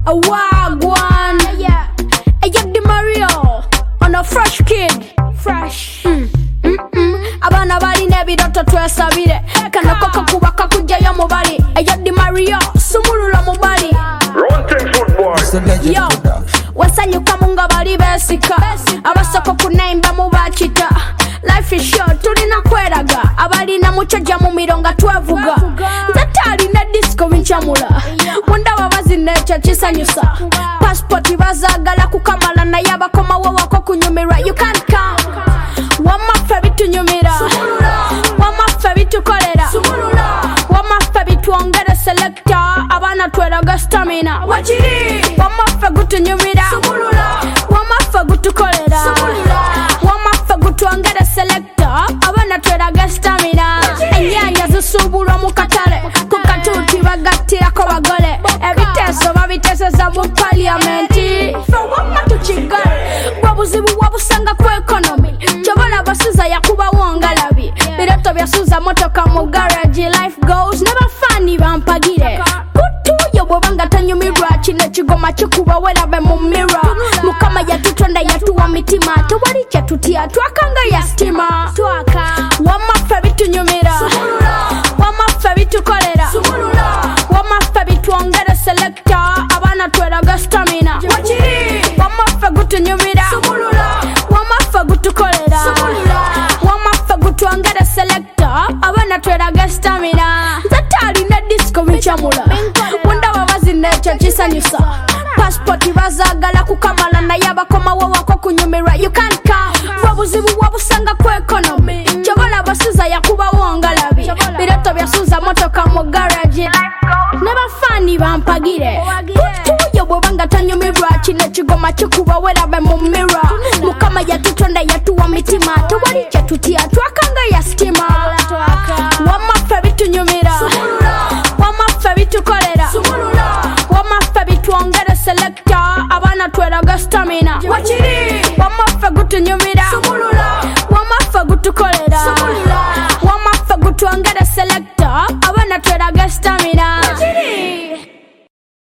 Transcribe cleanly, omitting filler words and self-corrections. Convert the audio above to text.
A wagwan. Ayab Di Mario on a fresh kid. Fresh. Abana bali nebidoto twesabire. Kano koko kubaka kujayo mubali. Ayab Di Mario sumulula mubali. Yo, wasanyuka munga bali besika. Abasoko kunaimba mubachita. Life is short, tulina kweraga. Abalina muchaja mu mironga twavuga. Nzatali na disco vinchamula. Wanda wabazi necha chisanyusa. Passport bazagala kukamala na yaba koma wako kunyumira. You can't come. Wamafe bitunyumira. Wamafe bitukolera. Wamafe bituongere selector. Abana tweraga stamina. Wachiri. Wamafe gutunyumira. Wamafe gutukolera. Wamafe gutuongere selector. Abana tweraga stamina. Enyanya zisubulwa mu katale. Kukatuti bagatira ko bagole. Ebiteso babiteseza mu parliamenti. Wama tuchigale. Wabuzibu wabusanga ku economy. Chobona basuza yakuba wongalabi. Bireto byasuza motoka mu garage. Life goes never funny bampagire. Kutu yobobanga tanyumirwa kino kigoma kikuba werabe mu mirror. Mukama yatutonda yatuwa mitima. Tewali kyatutia twakanga ya stima. Wamafe bitunyumira. Wamafe bitukolera. Wamafe bituongere selector. Abana tweraga stamina. Wamafe gutunyumira. Wamafe gutukolera. Wamafe gutuongere selector. Abana tweraga stamina. Nzatali na disco vinchamula. Wanda wabazi necha chisanyusa. Passport bazagala kukamala na yaba koma wako kunyumira. You can't come. Wabuzibu wabusanga ku economy. Chobona basuza yakuba wongalabi. Bireto byasuza motoka mu garage. Never funny bampagire. Kutu yobobanga tanyumirwa kino kigoma kikuba werabe mu mirror. Mukama yatutonda yatuwa mitima. Tewali